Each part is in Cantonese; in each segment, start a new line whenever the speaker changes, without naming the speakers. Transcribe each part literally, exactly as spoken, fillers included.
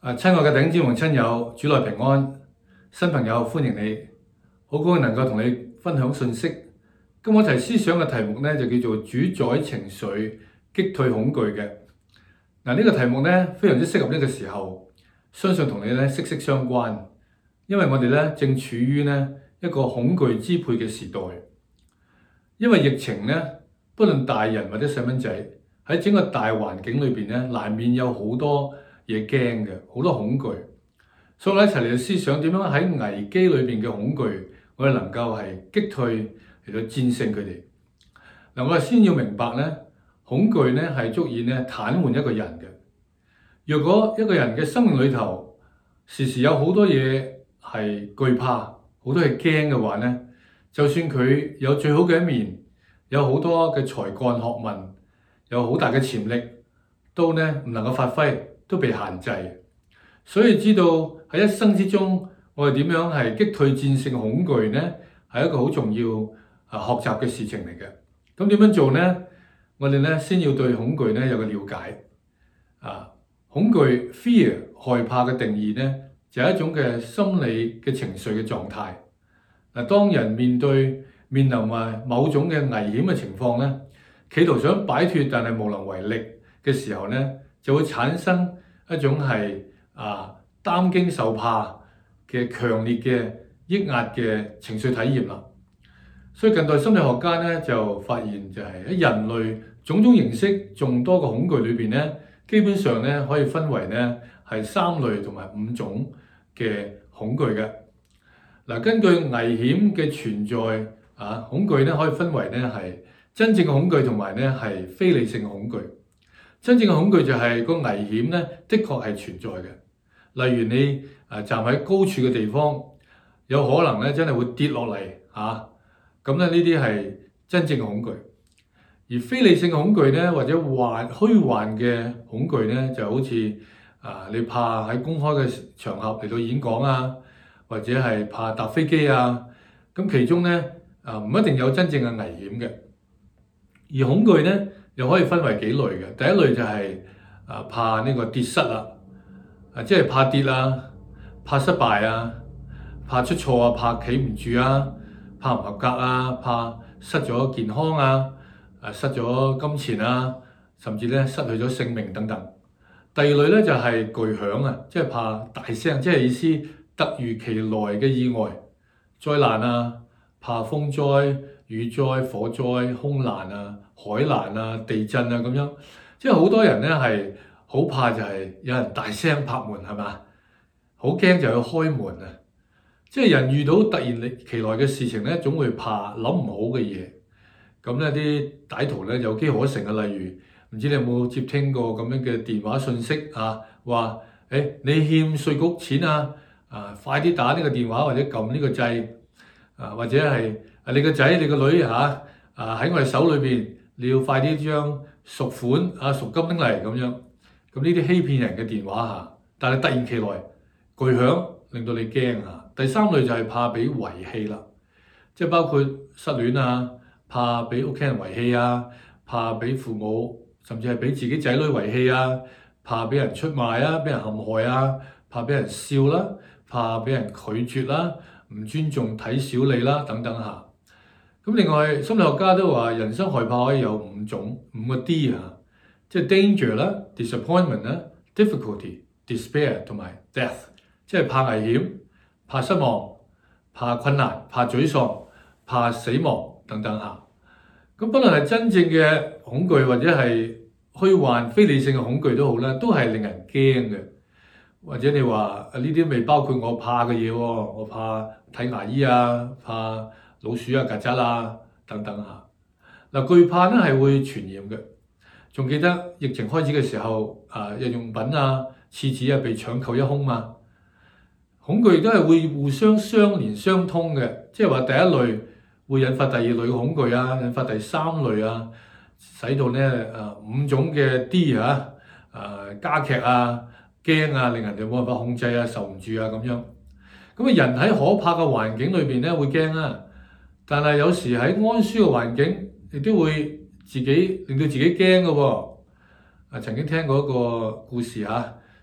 啊，親愛嘅弟兄姊妹親友，主內平安，新朋友歡迎你，好高興能夠同你分享信息。今日我一齊思想嘅題目呢，就叫做主宰情緒，擊退恐懼嘅。嗱，呢個題目呢，非常之適合呢個時候，相信同你呢息息相關，因為我哋呢正處於呢一個恐懼支配嘅時代。因為疫情呢，不論大人或者細蚊仔喺整個大環境裏邊呢，難免有好多嘢驚嘅，好多恐懼，所以我哋一齊嚟思想點樣喺危機裏邊嘅恐懼，我哋能夠係擊退嚟到戰勝佢哋。嗱，我哋先要明白咧，恐懼咧係足以咧癱瘓一個人嘅。若果一個人嘅生命裏頭時時有好多嘢係懼怕，好多嘢驚嘅話咧，就算佢有最好嘅一面，有好多嘅才幹學問，有好大嘅潛力，都咧唔能夠發揮。都被限制，所以知道喺一生之中，我哋點樣係擊退戰勝恐懼呢？係一個好重要啊學習嘅事情嚟嘅。咁點樣做呢？我哋咧先要對恐懼咧有個了解啊。恐懼 fear 害怕嘅定義呢，就係一種嘅心理嘅情緒嘅狀態。嗱，當人面對面臨埋某種嘅危險嘅情況咧，企圖想擺脫但係無能為力嘅時候咧，就會產生一種係啊擔驚受怕嘅強烈嘅抑壓嘅情緒體驗啦。所以近代心理學家咧就發現就係喺人類種種形式眾多嘅恐懼裏邊咧，基本上咧可以分為咧係三類同埋五種嘅恐懼嘅。嗱，根據危險嘅存在啊，恐懼咧可以分為咧係真正嘅恐懼同埋咧係非理性嘅恐懼。真正嘅恐懼就係個危險咧，的確係存在嘅。例如你啊站喺高處嘅地方，有可能咧真係會跌落嚟嚇。咁咧呢啲係真正嘅恐懼。而非理性嘅恐懼咧，或者幻虛幻嘅恐懼咧，就好似啊你怕喺公開嘅場合嚟到演講啊，或者係怕搭飛機啊。咁其中咧啊唔一定有真正嘅危險嘅。而恐懼咧，又可以分為幾類嘅。第一類就係啊怕呢個跌失啦，啊即係怕跌啊，怕失敗啊，怕出錯啊，怕企唔住啊，怕唔合格啊，怕失咗健康啊，啊失咗金錢啊，甚至咧失去咗性命等等。第二類咧就係巨響啊，即係怕大聲，即係意思突如其來嘅意外、災難啊，怕風災、雨災、火災、空難啊、海難啊、地震啊咁樣，即係好多人咧係好怕就係有人大聲拍門係嘛，好驚就要開門啊！即係人遇到突然其來嘅事情咧，總會怕諗唔好嘅嘢。咁咧啲歹徒咧有機可乘啊，例如唔知你有冇接聽過咁樣嘅電話訊息啊，話誒、欸、你欠稅局錢啊，啊快啲打呢個電話或者撳呢個掣啊，或者係啊你個仔你個女嚇啊喺我哋手裏邊，你要快啲將贖款啊贖金拎嚟咁樣。咁呢啲欺騙人嘅電話嚇，但係突然其來巨響，令到你驚嚇。第三類就係怕俾遺棄啦，即係包括失戀啊，怕俾屋企人遺棄啊，怕俾父母甚至係俾自己仔女遺棄啊，怕俾人出賣啊，俾人陷害啊，怕俾人笑啦，怕俾人拒絕啦，唔尊重睇小你啦等等嚇。咁另外心理學家都話人生害怕可以有五種五個 D 嚇，即係 danger 啦、disappointment 啦、difficulty、despair 同埋 death， 即係怕危險、怕失望、怕困難、怕沮喪、怕死亡等等嚇。咁不論係真正嘅恐懼或者係虛幻非理性嘅恐懼都好啦，都係令人驚嘅。或者你話呢啲未包括我怕嘅嘢喎，我怕睇牙醫啊，怕老鼠啊、曱甴啊等等嚇。嗱，懼怕咧係會傳染嘅。仲記得疫情開始嘅時候，啊日用品啊、廁紙啊被搶購一空嘛。恐懼都係會互相相連相通嘅，即係話第一類會引發第二類嘅恐懼啊，引發第三類啊，使到咧啊五種嘅 D 啊啊加劇啊驚啊，令人哋冇辦法控制啊，受唔住啊咁樣。咁啊人喺可怕嘅環境裏邊咧會驚啊，但係有時喺安舒嘅環境亦都會自己令到自己驚嘅喎。啊曾經聽過一個故事嚇，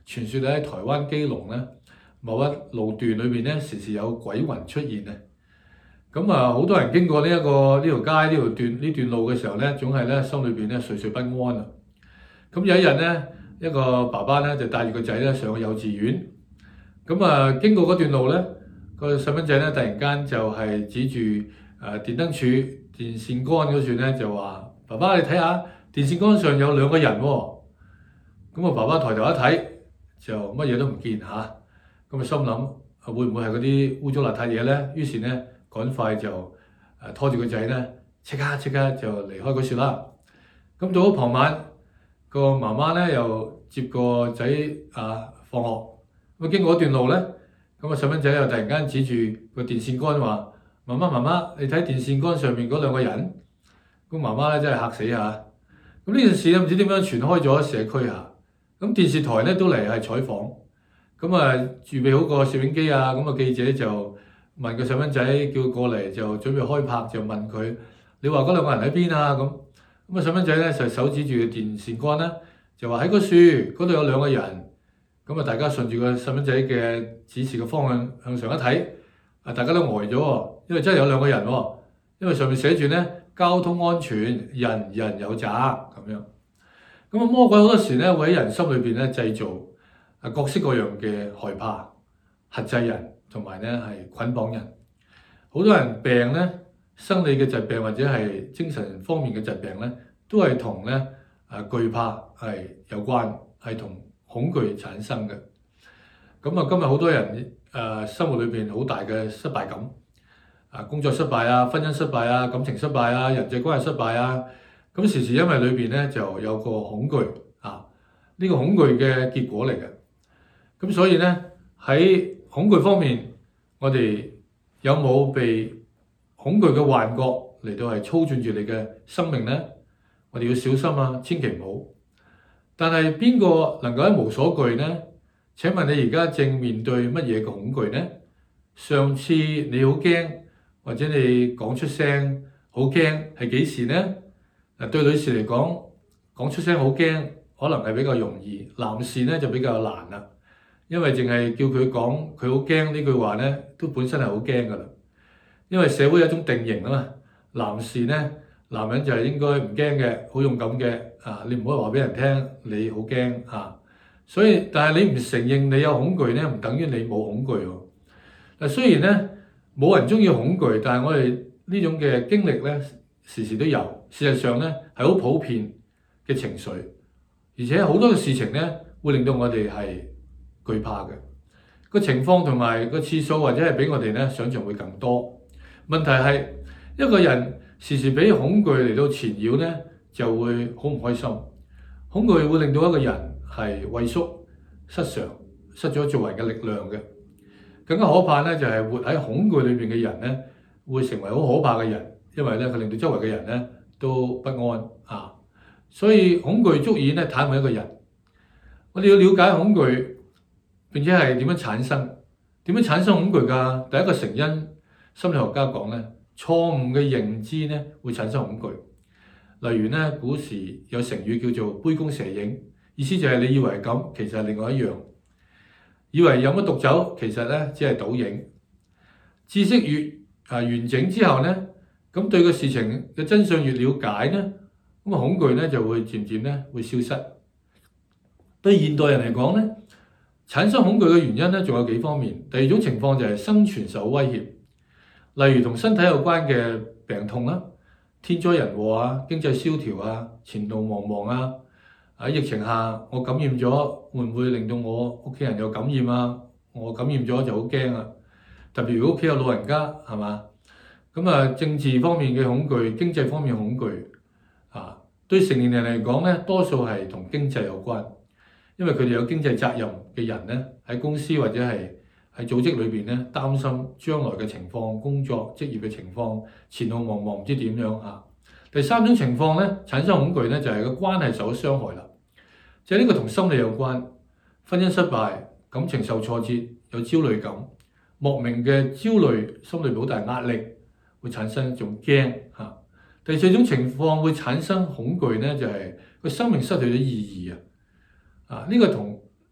傳說喺台灣基隆咧某一路段裏邊咧，時時有鬼魂出現啊！咁啊，好多人經過呢、這、一個呢條街呢條段呢段路嘅時候咧，總係咧心裏邊咧惴惴不安啊！咁有一日咧，一個爸爸咧就帶住個仔咧上去幼稚園，咁啊經過嗰段路咧，個細蚊仔咧突然間就係指住誒、呃、電燈柱電線桿嗰處咧就話：爸爸你睇下電線桿上有兩個人喎、哦！咁啊爸爸抬頭一睇就乜嘢都唔見嚇，咁啊心諗會唔會係嗰啲污糟邋遢嘢咧？於是咧趕快就誒拖住個仔咧，即刻即刻就離開嗰處啦。咁到咗傍晚，個媽媽咧又接個仔啊放學，咁啊經過一段路咧，咁啊細蚊仔又突然間指住個電線桿話：媽媽媽媽，你睇電線桿上面嗰兩個人。咁媽媽咧真係嚇死嚇。咁呢件事咧唔知點樣傳開咗社區嚇。咁電視台咧都嚟係採訪，咁啊預備好個攝影機啊，咁啊記者就問個細蚊仔叫佢過嚟，就準備開拍，就問佢：你話嗰兩個人喺邊啊？咁咁啊細蚊仔咧就手指住電線桿啦，就話喺個樹嗰度有兩個人。咁啊大家順住個細蚊仔嘅指示嘅方向向上一睇，啊大家都呆咗喎，因為真係有兩個人喎，因為上面寫住咧交通安全，人人有責咁樣。咁啊魔鬼好多時咧會喺人心裏邊咧製造啊各式各樣嘅害怕、轄制人，同埋咧係捆綁人。好多人病咧，生理嘅疾病或者係精神方面嘅疾病咧，都係同咧啊懼怕係有關，係同恐懼產生嘅。咁啊今日好多人誒、呃、生活裏邊好大嘅失敗感，啊工作失敗啊、婚姻失敗啊、感情失敗啊、人際關係失敗啊。咁時時因為裏邊咧就有個恐懼啊，呢個恐懼嘅結果嚟嘅。咁所以咧喺恐懼方面，我哋有冇被恐懼嘅幻覺嚟到係操縱住你嘅生命咧？我哋要小心啊，千祈唔好。但係邊個能夠一無所懼呢？請問你而家正面對乜嘢嘅恐懼呢？上次你好驚，或者你講出聲好驚，係幾時呢？嗱，對女士嚟講，講出聲好驚，可能係比較容易；男士咧就比較難啦，因為淨係叫佢講佢好驚呢句話咧，都本身係好驚噶啦。因為社會有一種定型啊嘛，男士咧，男人就係應該唔驚嘅，好勇敢嘅啊！你唔可以話俾人聽你好驚啊。所以，但係你唔承認你有恐懼咧，唔等於你冇恐懼喎。嗱，雖然咧冇人中意恐懼，但係我哋呢種嘅經歷咧，時時都有。事實上咧係好普遍嘅情緒，而且好多嘅事情咧會令到我哋係懼怕嘅。個情況同埋個次數或者係比我哋咧想象會更多。問題係一個人時時俾恐懼嚟到纏繞咧，就會好唔開心。恐懼會令到一個人係畏縮、失常、失咗做人嘅力量嘅。更加可怕咧就係活喺恐懼裏邊嘅人咧，會成為好可怕嘅人，因為咧佢令到周圍嘅人咧都不安啊。所以恐懼足以咧癱瘓一個人。我哋要了解恐懼，並且係點樣產生？點樣產生恐懼㗎？第一個成因，心理學家講咧，錯誤嘅認知咧會產生恐懼。例如咧，古時有成語叫做杯弓蛇影，意思就係你以為係咁，其實係另外一樣。以為有乜毒酒，其實咧只係倒影。知識越啊完整之後咧，咁對個事情嘅真相越了解咧，咁啊恐懼咧就會漸漸咧會消失。對現代人嚟講咧，產生恐懼嘅原因咧仲有幾方面。第二種情況就係生存受威脅，例如同身體有關嘅病痛啦、天災人禍啊、經濟蕭條啊、前途茫茫啊。喺疫情下，我感染咗，會唔會令到我屋企人有感染啊？我感染咗就好驚啊！特別如果屋企有老人家，係嘛？咁啊，政治方面嘅恐懼、經濟方面嘅恐懼啊，對成年人嚟講咧，多數係同經濟有關，因為佢哋有經濟責任嘅人咧，喺公司或者係喺組織裏邊咧，擔心將來嘅情況、工作、職業嘅情況、前路茫茫，唔知點樣啊。第三種情況咧，產生恐懼咧，就係個關係受咗傷害啦。即係呢個同心理有關，婚姻失敗、感情受挫折、有焦慮感、莫名嘅焦慮，心裏邊好大壓力，會產生一種驚嚇。第四種情況會產生恐懼咧，就係個生命失去咗意義啊！啊，呢個同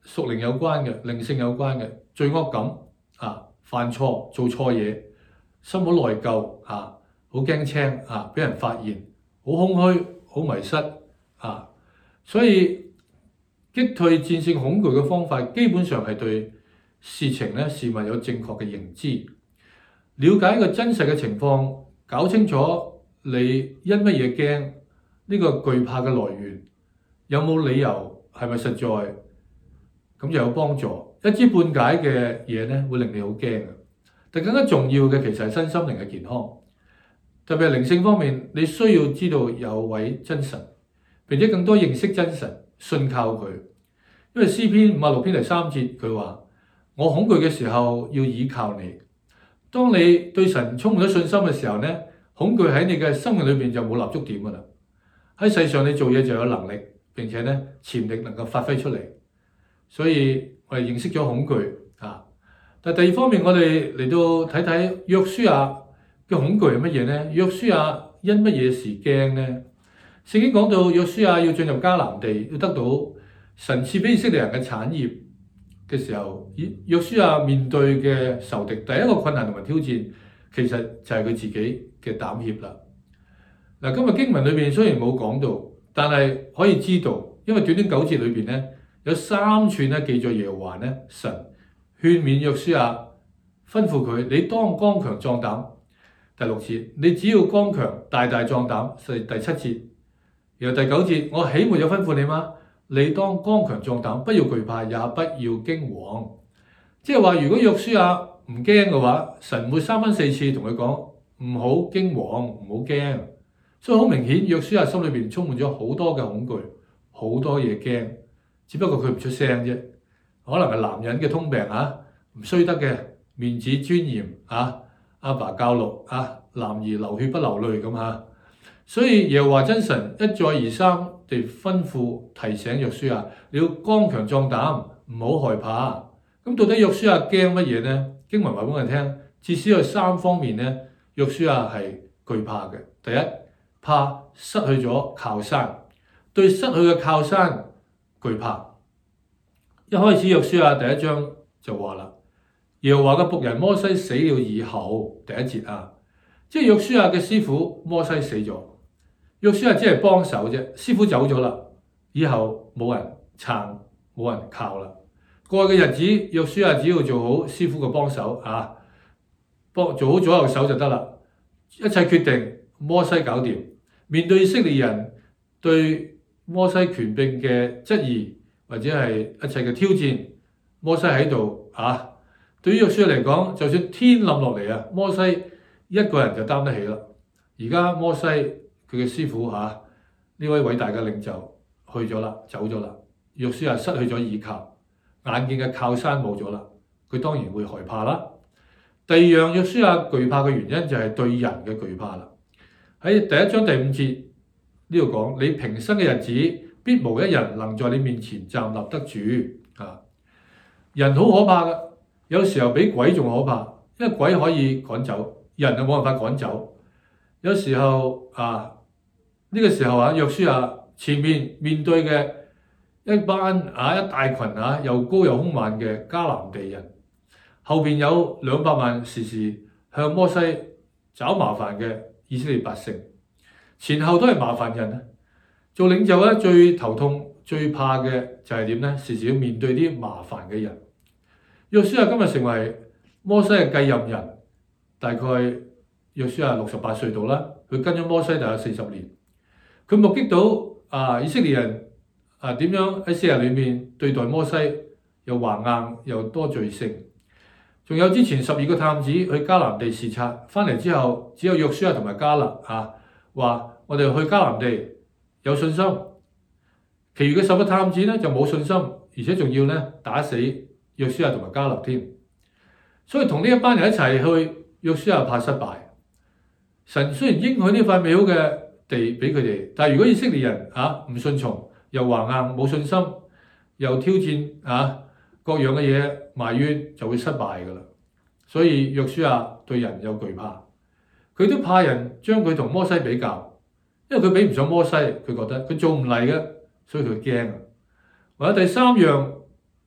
屬靈有關嘅、靈性有關嘅罪惡感啊，犯錯、做錯嘢，心好內疚啊，好驚青啊，俾人發現，好空虛、好迷失啊，所以擊退戰勝恐懼嘅方法，基本上係對事情咧、事物有正確嘅認知，了解一個真實嘅情況，搞清楚你因乜嘢驚，呢個懼怕嘅來源，有冇理由，係咪實在？咁就有幫助。一知半解嘅嘢咧，會令你好驚嘅。但更加重要嘅其實係身心靈嘅健康，特別係靈性方面，你需要知道有位真神，並且更多認識真神，信靠佢。因為詩篇五十六篇第三節佢話：我恐懼嘅時候要倚靠你。當你對神充滿咗信心嘅時候咧，恐懼喺你嘅生命裏邊就冇立足點噶啦。喺世上你做嘢就有能力，並且咧潛力能夠發揮出嚟。所以我哋認識咗恐懼啊，但第二方面我哋嚟到睇睇約書亞嘅恐懼係乜嘢呢？約書亞因乜嘢事驚呢？聖經講到約書亞要進入迦南地，要得到神賜俾以色列人嘅產業嘅時候，約書亞面對嘅仇敵第一個困難同埋挑戰，其實就係佢自己嘅膽怯啦。嗱，今日經文裏邊雖然冇講到，但係可以知道，因為短短九節裏邊咧。有三處咧記載耶和華咧，神勸勉約書亞，吩咐佢：你當剛強壯膽。第六節，你只要剛強大大壯膽。係第七節，然後第九節，我豈沒有吩咐你嗎？你當剛強壯膽，不要懼怕，也不要驚惶。即係話，如果約書亞唔驚嘅話，神會三番四次同佢講唔好驚惶，唔好驚。所以好明顯，約書亞心裏邊充滿咗好多嘅恐懼，好多嘢驚。只不過佢唔出聲啫，可能係男人嘅通病啊，唔衰得嘅面子尊嚴啊，阿爸教育啊，男兒流血不流淚咁啊，所以耶和華真神一再而三地吩咐提醒約書亞，你要剛強壯膽，唔好害怕。咁到底約書亞驚乜嘢呢？經文話俾我哋聽，至少有三方面呢，約書亞係懼怕嘅。第一，怕失去咗靠山，對失去嘅靠山懼怕。一開始約書亞第一章就話啦，耶和華嘅僕人摩西死了以後，第一節啊，即係約書亞嘅師傅摩西死咗，約書亞只係幫手啫，師傅走咗啦，以後冇人撐，冇人靠啦。過去嘅日子，約書亞只要做好師傅嘅幫手啊，幫做好左右手就得啦，一切決定摩西搞掂。面對以色列人對摩西權柄嘅質疑或者係一切嘅挑戰，摩西喺度啊。對於約書亞嚟講，就算天冧落嚟啊，摩西一個人就擔得起啦。而家摩西佢嘅師傅嚇呢、啊、位偉大嘅領袖去咗啦，走咗啦，約書亞失去咗倚靠，眼見嘅靠山冇咗啦，佢當然會害怕啦。第二樣約書亞懼怕嘅原因就係對人嘅懼怕啦。喺第一章第五節呢度講，你平生嘅日子必無一人能在你面前站立得住啊！人好可怕噶，有時候比鬼仲可怕，因為鬼可以趕走，人就冇辦法趕走。有時候啊，呢、這個時候啊，約書亞前面面對嘅一班啊一大群啊又高又兇猛嘅迦南地人，後邊有兩百萬時時向摩西找麻煩嘅以色列百姓，前後都係麻煩人啊！做領袖咧，最頭痛、最怕嘅就係點咧？時時要面對啲麻煩嘅人。約書亞今日成為摩西嘅繼任人，大概約書亞六十八歲度啦。佢跟咗摩西大概四十年，佢目擊到啊以色列人啊點樣喺四日裏面對待摩西，又橫硬又多罪性。仲有之前十二個探子去迦南地視察，翻嚟之後只有約書亞同埋迦勒啊話：我哋去迦南地有信心。其餘嘅十個探子咧就冇信心，而且仲要咧打死約書亞同埋迦勒添。所以同呢一班人一齊去，約書亞怕失敗。神雖然應許呢塊美好嘅地俾佢哋，但係如果以色列人啊唔順從，又橫硬冇信心，又挑戰啊各樣嘅嘢埋怨，就會失敗噶啦。所以約書亞對人有懼怕，佢都怕人將佢同摩西比較，因為佢比唔上摩西，佢覺得佢做唔嚟嘅，所以佢驚。或者第三樣，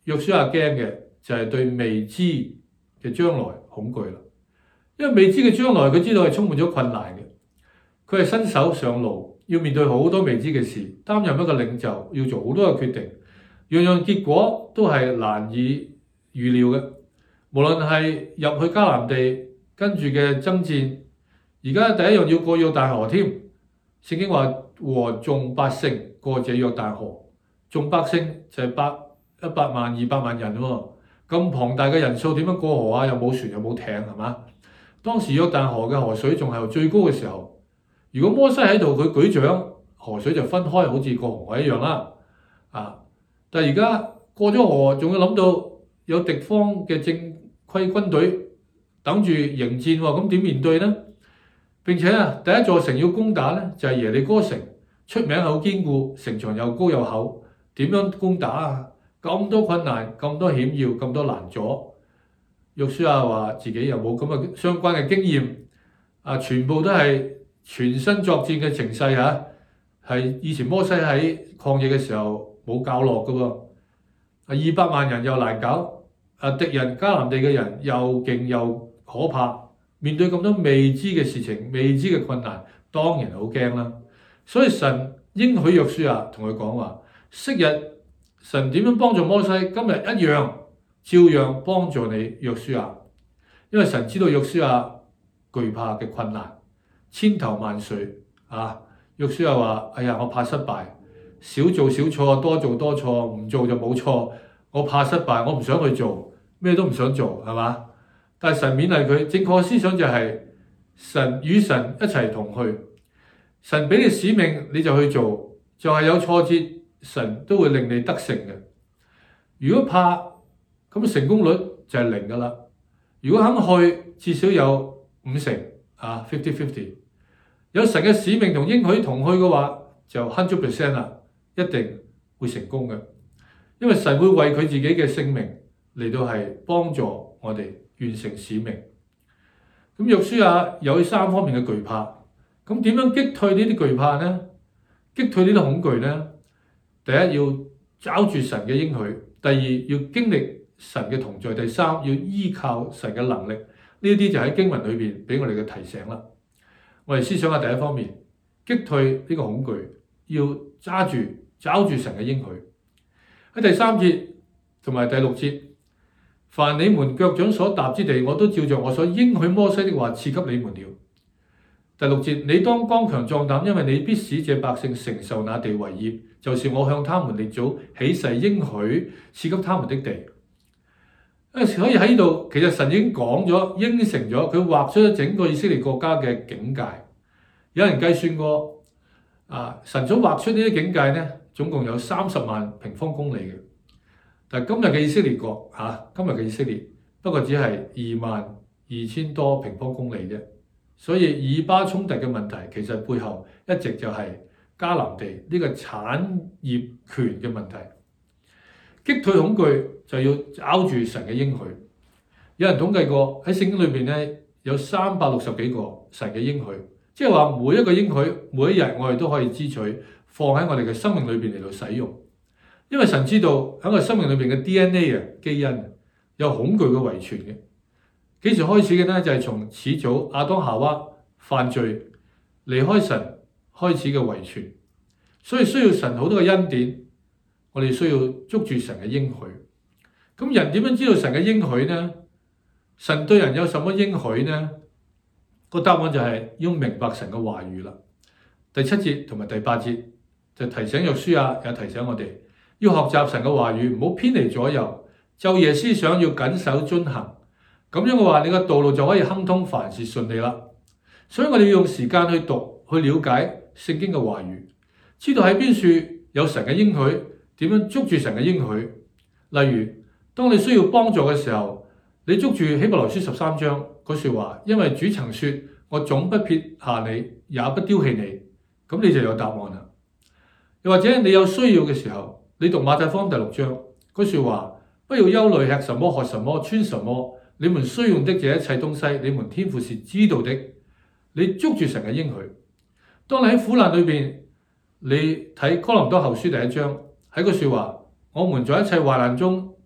約書亞驚嘅就係對未知嘅將來恐懼啦，因為未知嘅將來佢知道係充滿咗困難嘅，佢係新手上路，要面對好多未知嘅事，擔任一個領袖要做好多嘅決定，樣樣結果都係難以預料嘅。無論係入去迦南地跟住嘅爭戰，而家第一樣要過約旦河添。聖經話和眾百姓過這約旦河，眾百姓就係百一百萬二百萬人喎、哦，咁龐大嘅人數點樣過河啊？又冇船又冇艇係嘛？當時約旦河嘅河水仲係最高嘅時候，如果摩西喺度，佢舉掌，河水就分開，好似過紅海一樣啦。啊！但係而家過咗河，仲要諗到有敵方嘅正規軍隊等住迎戰喎，咁點面對呢？並且啊，第一座城要攻打呢，就係耶利哥城，出名好堅固，城牆又高又厚，點樣攻打啊？咁多困難，咁多險要，咁多難阻。約書亞話自己又冇咁嘅相關嘅經驗，啊，全部都係全身作戰嘅情勢嚇，係以前摩西喺曠野嘅時候冇教落嘅喎。啊，二百萬人又難搞，啊，敵人迦南地嘅人又勁又可怕，面對咁多未知嘅事情、未知嘅困難，當然好驚啦。所以神應許約書亞同佢講話：昔日神點樣幫助摩西，今日一樣照樣幫助你約書亞，因為神知道約書亞懼怕嘅困難，千頭萬緒啊！約書亞話：哎呀，我怕失敗，少做少錯，多做多錯，唔做就冇錯。我怕失敗，我唔想去做，咩都唔想做，係嘛？但係神勉勵佢，正確嘅思想就係神與神一齊同去，神俾你使命你就去做，就係有挫折，神都會令你得勝嘅。如果怕，咁成功率就係零噶啦。如果肯去，至少有五成啊 ，fifty fifty。有神嘅使命同應許同去嘅話，就 hundred percent 啦，一定會成功嘅。因為神會為佢自己嘅性命嚟到係幫助我哋完成使命。咁約書亞有三方面嘅懼怕，咁點樣擊退呢啲懼怕呢？擊退呢啲恐懼呢？第一要抓住神嘅應許，第二要經歷神嘅同在，第三要依靠神嘅能力。呢啲就喺經文裏邊俾我哋嘅提醒啦。我哋思想下第一方面，擊退呢個恐懼，要揸住抓住神嘅應許。喺第三節同埋第六節，凡你們腳掌所踏之地，我都照着我所應許摩西的話賜給你們了。第六節，你當剛強壯膽，因為你必使這百姓承受那地為業，就是我向他們列祖起誓應許賜給他們的地。所以喺呢度，其實神已經講咗，應承咗，佢畫出咗整個以色列國家嘅境界。有人計算過，啊，神所畫出呢啲境界呢，總共有三十萬平方公里嘅。但係今日嘅以色列國，嚇、啊，今日嘅以色列不過只係二萬二千多平方公里啫。所以以巴衝突嘅問題，其實背後一直就係迦南地呢個產業權嘅問題。擊退恐懼就要抓住神嘅應許。有人統計過喺聖經裏邊咧，有三百六十幾個神嘅應許，即係話每一個應許，每一日我哋都可以支取，放喺我哋嘅生命裏邊嚟到使用。因為神知道喺我哋生命裏邊嘅 D N A 啊，基因有恐懼嘅遺傳嘅。幾時開始嘅呢？就係、是、從始祖亞當夏娃犯罪離開神開始嘅遺傳，所以需要神好多嘅恩典。我哋需要捉住神嘅應許。咁人點樣知道神嘅應許呢？神對人有什麼應許呢？個答案就係要明白神嘅話語啦。第七節同埋第八節就提醒約書亞，也提醒我哋要學習神嘅話語，唔好偏離左右，晝夜思想，要謹守遵行。咁樣嘅話，你個道路就可以亨通，凡事順利啦。所以我哋要用時間去讀，去了解聖經嘅話語，知道喺邊處有神嘅應許。點樣捉住神嘅應許？例如，當你需要幫助嘅時候，你捉住希伯來書十三章嗰句話，因為主曾說：我總不撇下你，也不丟棄你。咁你就有答案啦。又或者你有需要嘅時候，你讀馬太福音第六章嗰句話：不要憂慮吃什麼、喝什麼、穿什麼，你們需用的這一切東西，你們天父是知道的。你捉住神嘅應許。當你喺苦難裏邊，你睇哥林多後書第一章。喺個説話，我們在一切患難中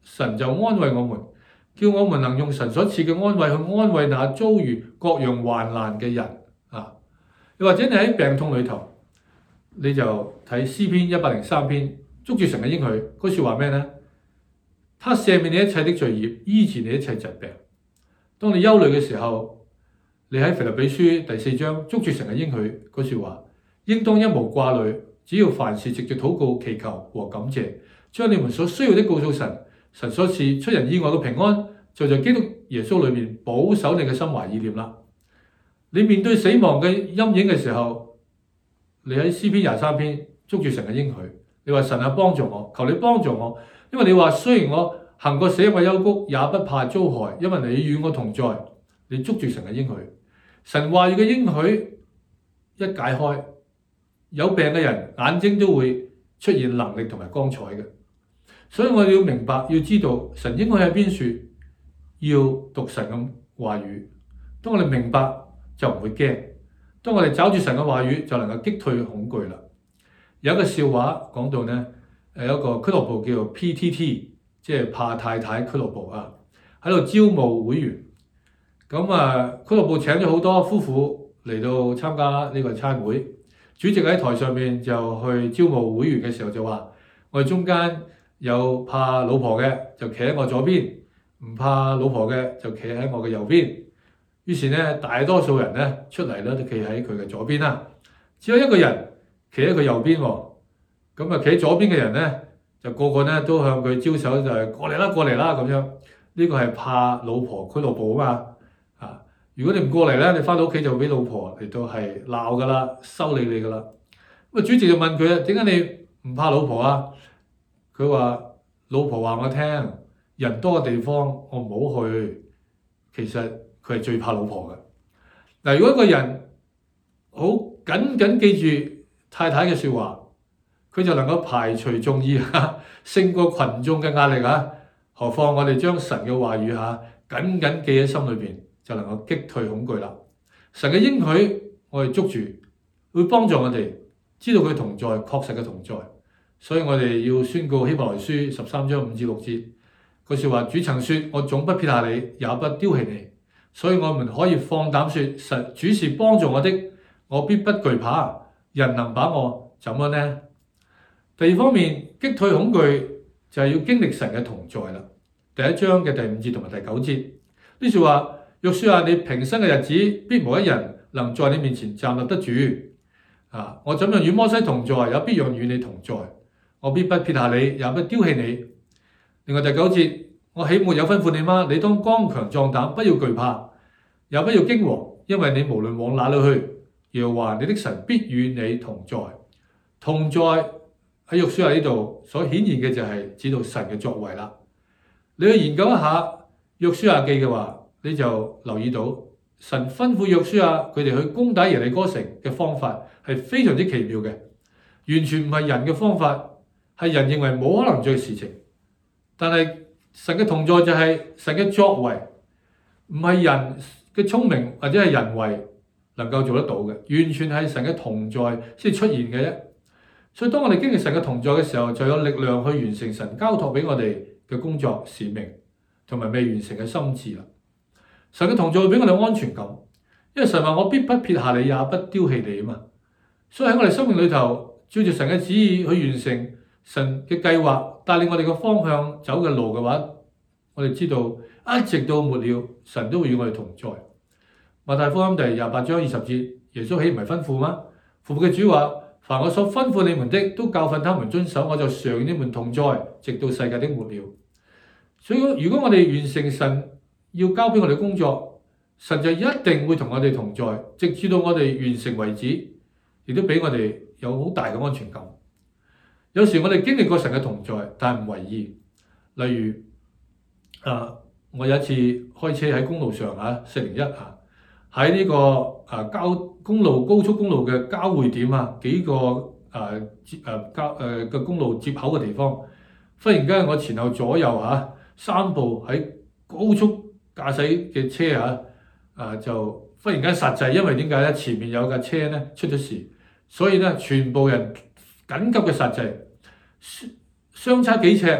神就安慰我們，叫我們能用神所賜嘅安慰去安慰那遭遇各樣患難嘅人啊！又或者你喺病痛裏頭，你就睇詩篇一百零三篇，捉住神嘅應許，嗰説話咩呢？他赦免你一切的罪孽，醫治你一切疾病。當你憂慮嘅時候，你喺腓立比書第四章捉住神嘅應許嗰説話，應當一無掛慮，只要凡事藉著禱告、祈求和感謝，將你們所需要的告訴神，神所賜出人意外嘅平安，就在基督耶穌裏面保守你嘅心懷意念啦。你面對死亡嘅陰影嘅時候，你喺詩篇廿三篇捉住神嘅應許，你話神啊，幫助我，求你幫助我，因為你話雖然我行過死蔭嘅幽谷，也不怕遭害，因為你與我同在。你捉住神嘅應許，神話語嘅應許一解開，有病嘅人眼睛都會出現能力同埋光彩嘅。所以我哋要明白，要知道神應許喺邊處，要讀神嘅話語。當我哋明白就唔會驚，當我哋找住神嘅話語就能夠擊退恐懼啦。有一個笑話講到呢，誒有一個俱樂部叫做 P T T， 即係怕太太俱樂部啊，喺度招募會員。咁啊，俱樂部請咗好多夫婦嚟到參加呢個餐會。主席喺台上面就去招募會員嘅時候就話：我哋中間有怕老婆嘅就企喺我左邊，唔怕老婆嘅就企喺我嘅右邊。於是呢，大多數人呢出嚟咧都企喺佢嘅左邊啦。只有一個人企喺佢右邊喎。咁啊，企喺左邊嘅人呢，就個個呢都向佢招手，就係過嚟啦，過嚟啦咁樣。呢個係怕老婆俱樂部啊嘛。啊，如果你唔過嚟咧，你翻到屋企就俾老婆嚟到係鬧噶啦，修理你噶啦。咁啊，主席就問佢啊：點解你唔怕老婆啊？佢話：老婆話我聽，人多嘅地方我唔好去。其實佢係最怕老婆嘅。嗱，如果一個人好緊緊記住太太嘅説話，佢就能夠排除眾議嚇，勝過群眾嘅壓力嚇。何況我哋將神嘅話語嚇緊緊記喺心裏邊，就能夠擊退恐懼啦。神嘅應許我哋捉住，會幫助我哋知道佢同在，確實嘅同在。所以我哋要宣告希伯來書十三章五至六節句説話：主曾說，我總不撇下你，也不丟棄你。所以我們可以放膽説，神主是幫助我的，我必不懼怕。人能把我怎麼呢？第二方面，擊退恐懼就係要經歷神嘅同在啦。第一章嘅第五節同埋第九節呢説話：約書亞，你平生嘅日子，必無一人能在你面前站立得住。啊！我怎樣與摩西同在，也必樣與你同在。我必不撇下你，也不丟棄你。另外第九節，我豈沒有吩咐你嗎？你當剛強壯膽，不要懼怕，也不要驚惶，因為你無論往哪裏去，耶和華你的神必與你同在。同在喺約書亞呢度所顯現嘅就係指到神嘅作為啦。你去研究一下約書亞記嘅話，你就留意到神吩咐約書亞佢哋去攻打耶利哥城嘅方法係非常之奇妙嘅，完全唔係人嘅方法，係人認為冇可能做嘅事情。但係神嘅同在就係神嘅作為，唔係人嘅聰明或者係人為能夠做得到嘅，完全係神嘅同在先出現嘅啫。所以當我哋經歷神嘅同在嘅時候，就有力量去完成神交託俾我哋嘅工作使命同埋未完成嘅心志啦。神嘅同在會俾我哋安全感，因為神話我必不撇下你，也不丟棄你啊嘛。所以喺我哋生命裏頭，照住神嘅旨意去完成神嘅計劃，帶領我哋嘅方向走嘅路嘅話，我哋知道一直到末了，神都會與我哋同在。馬太福音第廿八章二十節，耶穌豈唔係吩咐嗎？父嘅主話：凡我所吩咐你們的，都教訓他們遵守，我就常與你們同在，直到世界的末了。所以如果我哋完成神要交俾我哋工作，神就一定會同我哋同在，直至到我哋完成為止，亦都俾我哋有好大嘅安全感。有時我哋經歷過神嘅同在，但係唔為意。例如啊，我有一次開車喺公路上啊，四零一啊，喺呢個啊交公路高速公路嘅交匯點啊，幾個啊接啊交誒嘅公路接口嘅地方，忽然間我前後左右嚇三部喺高速駕駛嘅車啊，啊就忽然間剎掣，因為點解咧？前面有架車咧出咗事，所以咧全部人緊急嘅剎掣，相差幾尺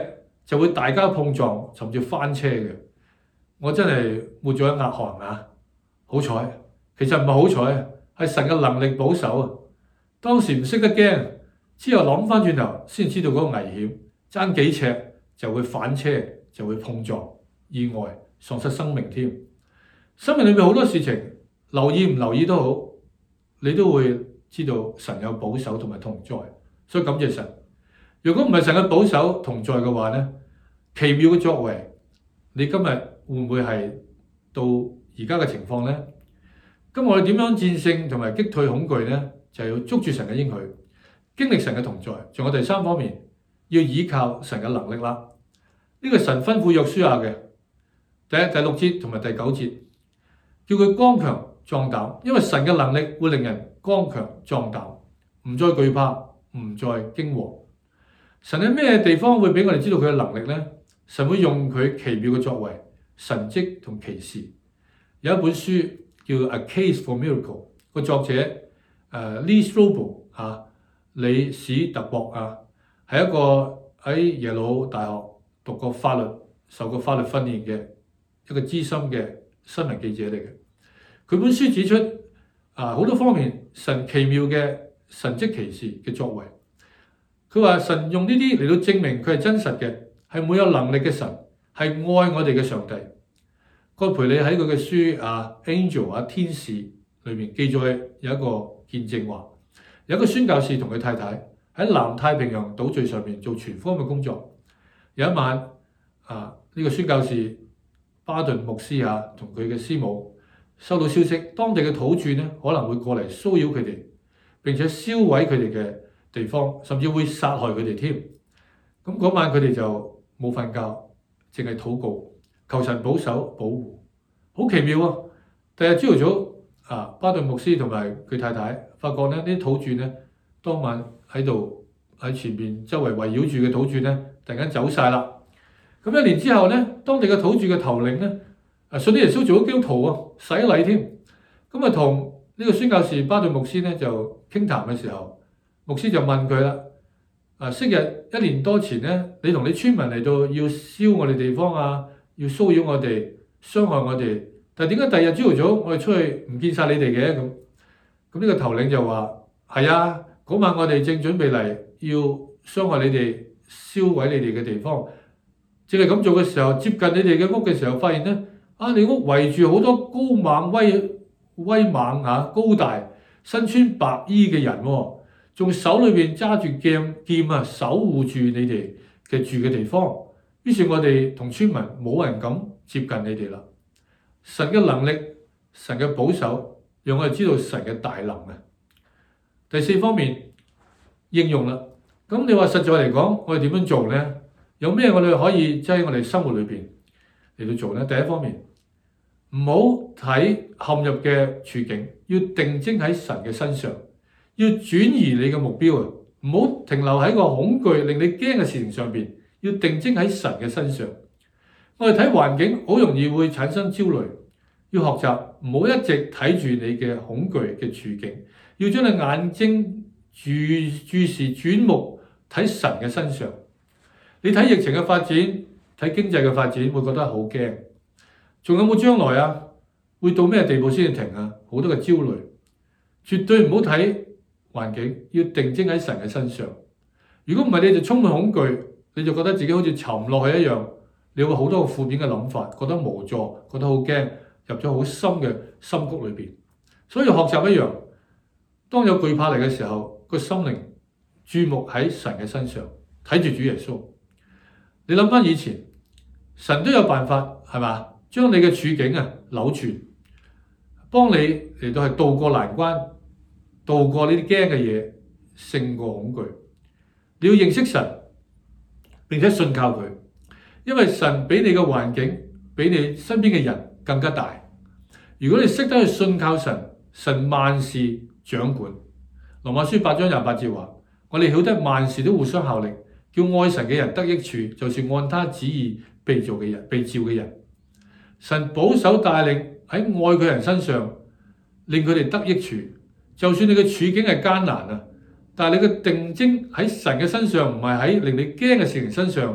就會大家碰撞，甚至翻車嘅。我真係抹咗一額汗啊！好彩，其實唔係好彩，係神嘅能力保守啊！當時唔識得驚，之後諗翻轉頭先知道嗰個危險，爭幾尺就會反車，就會碰撞，意外喪失生命添。生命裏面好多事情，留意唔留意都好，你都會知道神有保守同埋同在，所以感謝神。如果唔係神嘅保守同在嘅話呢，奇妙嘅作為，你今日會唔會係到而家嘅情況呢？咁我哋點樣戰勝同埋擊退恐懼呢？就係要捉住神嘅應許，經歷神嘅同在。仲有第三方面，要依靠神嘅能力啦。呢個神吩咐約書亞嘅第一、第六節同埋第九節，叫佢剛強壯膽，因為神嘅能力會令人剛強壯膽，唔再懼怕，唔再驚惶。神喺咩地方會俾我哋知道佢嘅能力呢？神會用佢奇妙嘅作為、神蹟同奇事。有一本書叫《A Case for Miracle》，個作者誒、呃、Lee Strobel 啊，李史特博啊，係一個喺耶魯大學讀過法律、受過法律訓練嘅一個資深嘅新聞記者嚟嘅。佢本書指出啊，好多方面神奇妙嘅神蹟奇事嘅作為。佢話神用呢啲嚟到證明佢係真實嘅，係冇有能力嘅神，係愛我哋嘅上帝。葛培理喺佢嘅書啊 Angel 啊天使裏面記載有一個見證話，有一個宣教士同佢太太喺南太平洋島嶼上面做傳福音嘅工作。有一晚啊，呢、這個宣教士巴頓牧師啊同佢嘅師母收到消息，當地嘅土著呢可能會過嚟騷擾佢哋，並且燒毀佢哋嘅地方，甚至會殺害佢哋添。咁嗰晚佢哋就冇瞓覺，淨係禱告，求神保守保護。好奇妙啊！第日朝頭早啊，巴頓牧師同埋佢太太發覺咧，呢啲土著呢，當晚喺度喺前面周圍圍繞住嘅土著呢，突然間走晒啦。咁一年之後呢，當地嘅土著嘅頭領呢，啊信啲耶穌做咗基督徒啊，洗禮添。咁啊同呢個宣教士巴頓牧師呢，就傾談嘅時候，牧師就問佢啦：啊，昔日一年多前呢，你同你村民嚟到要燒我哋地方啊，要騷擾我哋，傷害我哋，但係點解第二日朝頭早我哋出去唔見晒你哋嘅咁？咁呢個頭領就話：係啊，嗰晚我哋正準備嚟要傷害你哋、燒毀你哋嘅地方，正係咁做嘅時候，接近你哋嘅屋嘅時候，發現呢，啊，你屋圍住好多高猛威威猛嚇、啊、高大、身穿白衣嘅人喎、哦，仲手裏邊揸住劍劍啊，守護住你哋嘅住嘅地方。於是我哋同村民冇人敢接近你哋啦。神嘅能力、神嘅保守，讓我哋知道神嘅大能啊。第四方面應用啦。咁你話實在嚟講，我哋點樣做呢？有咩我哋可以即係我哋生活裏邊嚟到做呢？第一方面，唔好睇陷入嘅處境，要定睛喺神嘅身上，要轉移你嘅目標啊！唔好停留喺個恐懼令你驚嘅事情上邊，要定睛喺神嘅身上。我哋睇環境好容易會產生焦慮，要學習唔好一直睇住你嘅恐懼嘅處境，要將你眼睛注注視轉目睇神嘅身上。你睇疫情嘅發展，睇經濟嘅發展，會覺得好驚。仲有冇將來啊？會到咩地步先至停啊？好多嘅焦慮，絕對唔好睇環境，要定睛喺神嘅身上。如果唔係，你就充滿恐懼，你就覺得自己好似沉落去一樣，你會好多個負面嘅諗法，覺得無助，覺得好驚，入咗好深嘅深谷裏邊。所以學習一樣，當有懼怕嚟嘅時候，個心靈注目喺神嘅身上，睇住主耶穌。你諗翻以前，神都有辦法，係嘛？將你嘅處境啊扭轉，幫你嚟到係渡過難關，渡過呢啲驚嘅嘢，勝過恐懼。你要認識神，並且信靠佢，因為神比你嘅環境，比你身邊嘅人更加大。如果你識得去信靠神，神萬事掌管。羅馬書八章廿八節話：我哋曉得萬事都互相效力，叫愛神嘅人得益處，就是按他旨意被造嘅人、被召嘅人。神保守帶領喺愛佢人身上，令佢哋得益處。就算你嘅處境係艱難啊，但係你嘅定睛喺神嘅身上，唔係喺令你驚嘅事情身上，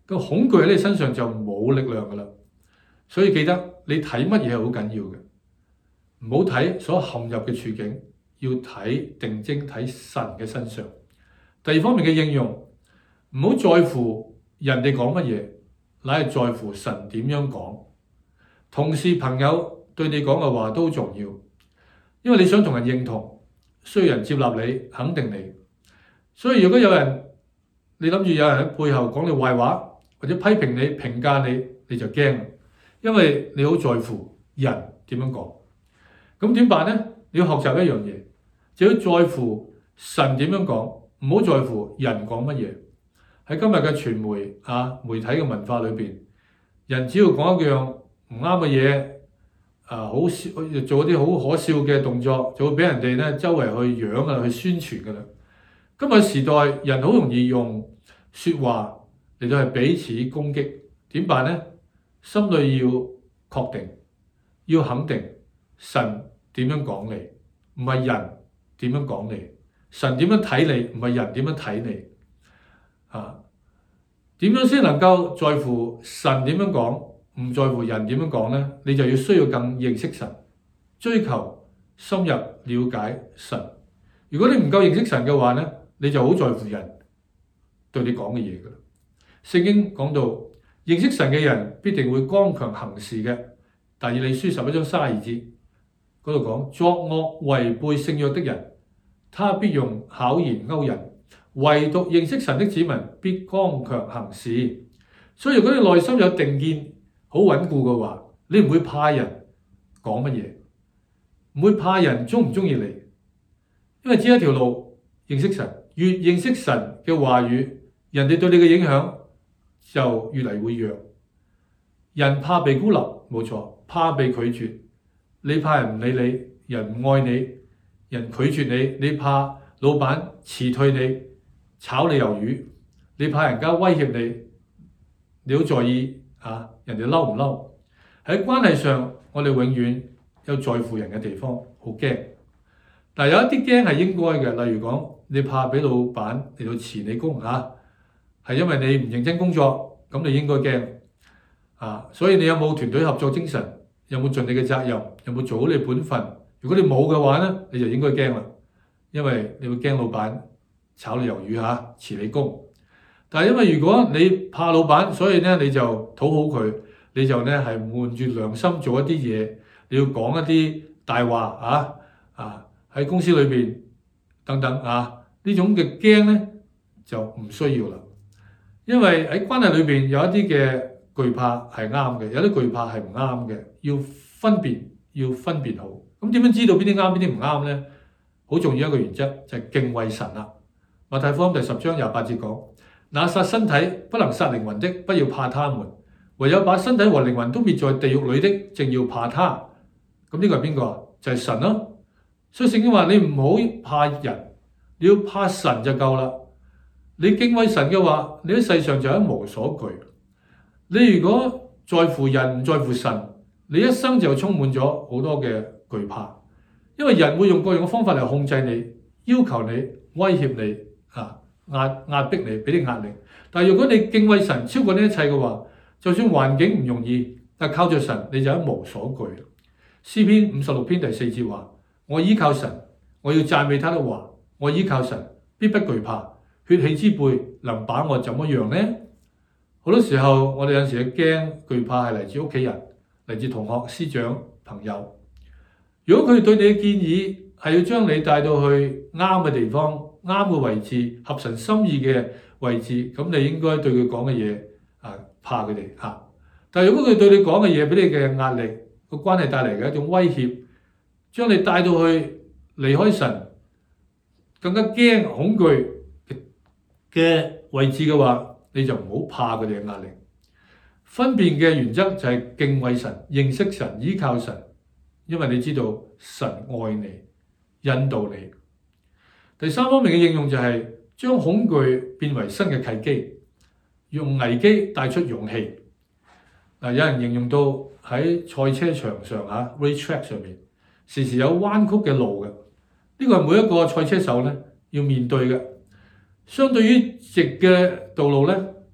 個恐懼喺你身上就冇力量噶啦。所以記得你睇乜嘢係好緊要嘅，唔好睇所陷入嘅處境，要睇定睛睇神嘅身上。第二方面嘅應用，唔好在乎人哋講乜嘢，乃係在乎神點樣講。同事朋友對你講嘅話都重要，因為你想同人認同，需要人接納你、肯定你。所以如果有人你諗住有人喺背後講你壞話，或者批評你、評價你，你就驚，因為你好在乎人點樣講。咁點辦呢？你要學習一樣嘢，就要在乎神點樣講，唔好在乎人講乜嘢。喺今日嘅傳媒啊、媒體嘅文化裏邊，人只要講一樣唔啱嘅嘢，啊好笑，做一啲好可笑嘅動作，就會俾人哋咧周圍去揚啊，去宣傳噶啦。今日時代人好容易用説話嚟到係彼此攻擊，點辦呢？心裏要確定，要肯定神點樣講你，唔係人點樣講你。神點樣睇你，唔係人點樣睇你。啊，點樣先能夠在乎神點樣講，唔在乎人點樣講呢？你就要需要更認識神，追求深入了解神。如果你唔夠認識神嘅話呢，你就好在乎人對你講嘅嘢㗎啦。聖經講到認識神嘅人必定會剛強行事嘅。但以理書十一章三十二節嗰度講，作惡違背聖約的人，他必用巧言勾人；唯獨認識神的子民必剛強行事。所以如果你內心有定見好穩固嘅話，你唔會怕人講乜嘢，唔會怕人鍾唔鍾意你，因為只有一條路，認識神。越認識神嘅話語，人哋對你嘅影響就越嚟會弱。人怕被孤立，冇錯，怕被拒絕。你怕人唔理你，人唔愛你，人拒絕你，你怕老闆辭退你，炒你魷魚，你怕人家威脅你，你好在意啊人哋嬲唔嬲？喺關係上，我哋永遠有在乎人嘅地方，好驚。但有一啲驚係應該嘅，例如講你怕俾老闆嚟到辭你工嚇，係因為你唔認真工作，咁你應該驚啊。所以你有冇團隊合作精神？有冇盡你嘅責任？有冇做好你本分？如果你冇嘅話咧，你就應該驚啦，因為你會驚老闆炒你魷魚嚇，辭你工。但係因為如果你怕老闆，所以咧你就討好佢，你就咧係瞞住良心做一啲嘢，你要講一啲大話啊啊喺公司裏邊等等啊，呢種嘅驚咧就唔需要啦，因為喺關係裏邊有一啲嘅懼怕係啱嘅，有啲懼怕係唔啱嘅，要分辨，要分辨好。咁點樣知道邊啲啱邊啲唔啱咧？好重要一個原則就係敬畏神啦。馬太福音第十章廿八節講：那殺身體不能殺靈魂的，不要怕他們；唯有把身體和靈魂都滅在地獄裏的，正要怕他。咁呢個係邊個啊？就係神咯。所以聖經話你唔好怕人，你要怕神就夠啦。你敬畏神嘅話，你喺世上就一無所懼。你如果在乎人唔在乎神，你一生就充滿咗好多嘅懼怕，因為人會用各樣嘅方法嚟控制你、要求你、威脅你、啊壓壓迫你、俾你壓力。但係如果你敬畏神超過呢一切嘅話，就算環境唔容易，但靠着神你就一無所懼。詩篇五十六篇第四節話：我依靠神，我要讚美他的話，我依靠神，必不懼怕。血氣之輩能把我怎麼樣呢？好多時候我哋有陣時嘅驚懼怕係嚟自屋企人、嚟自同學、師長、朋友。如果佢哋對你嘅建議係要將你帶到去啱嘅地方、啱嘅位置、合神心意嘅位置，咁你應該對佢講嘅嘢啊怕佢哋嚇。但係如果佢對你講嘅嘢俾你嘅壓力、個關係帶嚟嘅一種威脅，將你帶到去離開神、更加驚恐懼嘅位置嘅話，你就唔好怕佢哋嘅壓力。分辨嘅原則就係敬畏神、認識神、依靠神，因為你知道神愛你、引導你。第三方面嘅應用就係將恐懼變為新嘅契機，用危機帶出勇氣。嗱，有人形容到喺賽車場上嚇 racetrack 上面，時時有彎曲嘅路嘅，呢個係每一個賽車手咧要面對嘅。相對於直嘅道路咧，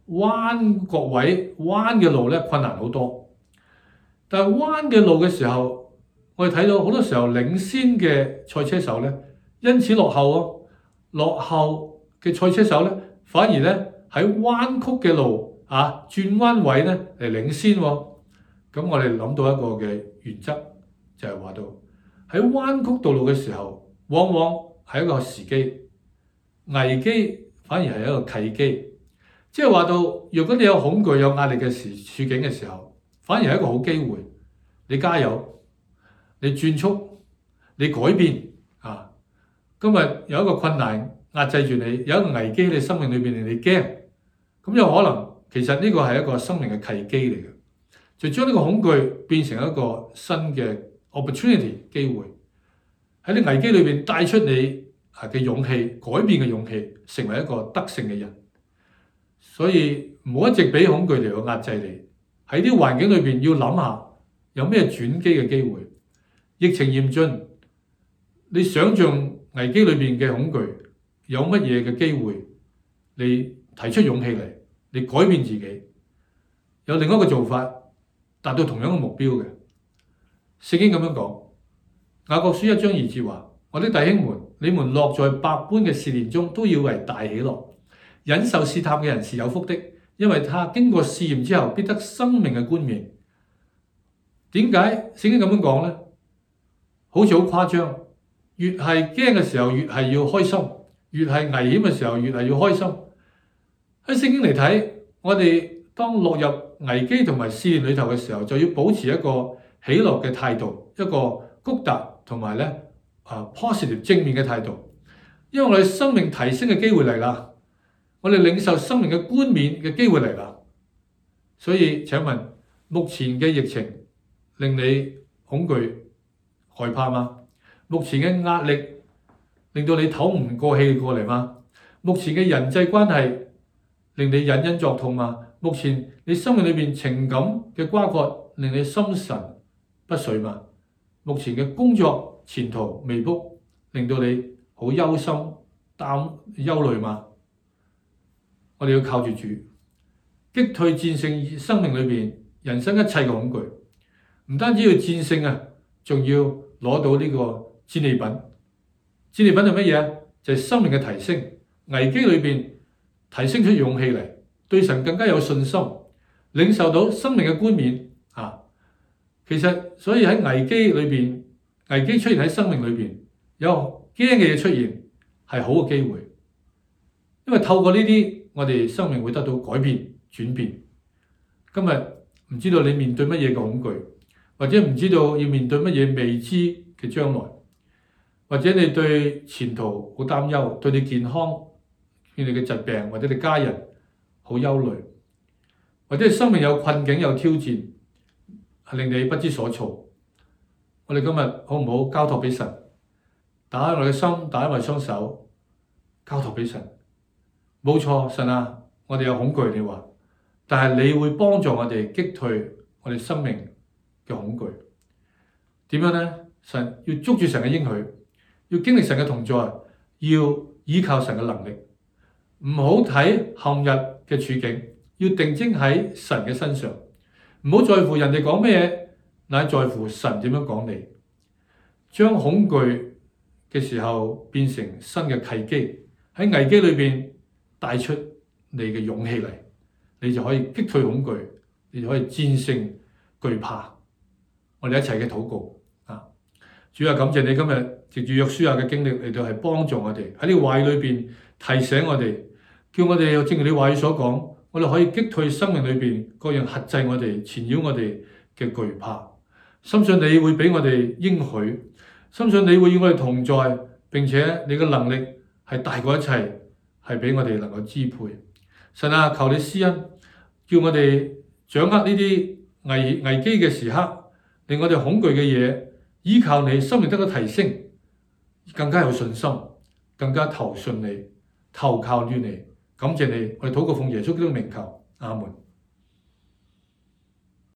彎角位、彎嘅路咧困難好多。但係彎嘅路嘅時候，我哋睇到好多時候領先嘅賽車手咧，因此落後喎。落後嘅賽車手咧，反而咧喺彎曲嘅路啊轉彎位咧嚟領先喎。咁我哋諗到一個嘅原則，就係話到喺彎曲道路嘅時候，往往係一個時機，危機反而係一個契機。即係話到，如果你有恐懼、有壓力嘅時處境嘅時候，反而係一個好機會。你加油，你轉速，你改變啊！今日有一個困難壓制住你，有一個危機喺你生命裏邊，你驚，咁有可能其實呢個係一個生命嘅契機嚟嘅，就將呢個恐懼變成一個新嘅 opportunity 機會，喺你危機裏邊帶出你啊嘅勇氣、改變嘅勇氣，成為一個得勝嘅人。所以唔好一直俾恐懼嚟到壓制你，喺啲環境裏邊要諗下有咩轉機嘅機會。疫情嚴峻，你想象危機裏邊嘅恐懼有乜嘢嘅機會？你提出勇氣嚟，你改變自己，有另一個做法達到同樣嘅目標嘅。聖經咁樣講，雅各書一章二節話：我的弟兄們，你們落在百般嘅試煉中，都要為大喜樂。忍受試探嘅人是有福的，因為他經過試驗之後，必得生命嘅冠冕。點解聖經咁樣講呢？好似好誇張，越係驚嘅時候，越係要開心；越係危險嘅時候，越係要開心。喺聖經嚟睇，我哋當落入危機同埋試煉裏頭嘅時候，就要保持一個喜樂嘅態度，一個谷達同埋咧啊 positive 正面嘅態度，因為我哋生命提升嘅機會嚟啦。我哋領受生命嘅冠冕嘅機會嚟啦，所以請問目前嘅疫情令你恐懼害怕嗎？目前嘅壓力令到你唞唔過氣過嚟嗎？目前嘅人際關係令你隱隱作痛嗎？目前你生命裏邊情感嘅瓜葛令你心神不遂嗎？目前嘅工作前途未卜令到你好憂心擔憂慮嗎？我哋要靠住主，擊退戰勝生命裏邊人生一切嘅恐懼。唔單止要戰勝啊，仲要攞到呢個戰利品。戰利品係乜嘢？就係生命嘅提升。危機裏邊提升出勇氣嚟，對神更加有信心，領受到生命嘅冠冕啊！其實所以喺危機裏邊，危機出現喺生命裏邊，有驚嘅嘢出現係好嘅機會，因為透過呢啲。我哋生命會得到改變、轉變。今日唔知道你面對乜嘢嘅恐懼，或者唔知道要面對乜嘢未知嘅將來，或者你對前途好擔憂，對你健康、對你嘅疾病或者你家人好憂慮，或者生命有困境、有挑戰，係令你不知所措。我哋今日好唔好交託俾神，打開我哋嘅心，打開我哋雙手，交託俾神。冇錯，神啊，我哋有恐懼，你話，但係你會幫助我哋擊退我哋生命嘅恐懼。點樣呢？神要捉住神嘅應許，要經歷神嘅同在，要依靠神嘅能力，唔好睇陷入嘅處境，要定睛喺神嘅身上，唔好在乎人哋講咩嘢，乃在乎神點樣講你。將恐懼嘅時候變成新嘅契機，喺危機裏邊。帶出你嘅勇氣嚟，你就可以擊退恐懼，你就可以戰勝懼怕。我哋一齊嘅禱告啊！主啊，感謝你今日藉住約書亞嘅經歷嚟到係幫助我哋喺呢個話語裏邊提醒我哋，叫我哋又正如你話語所講，我哋可以擊退生命裏邊各樣轄制我哋、纏繞我哋嘅懼怕。深信你會俾我哋應許，深信你會與我哋同在，並且你嘅能力係大過一切。係俾我哋能夠支配。神啊，求你施恩，叫我哋掌握呢啲危危機嘅時刻，令我哋恐懼嘅嘢依靠你，生命得到提升，更加有信心，更加投信你，投靠於你。感謝你，我哋禱告奉耶穌基督名求，阿門。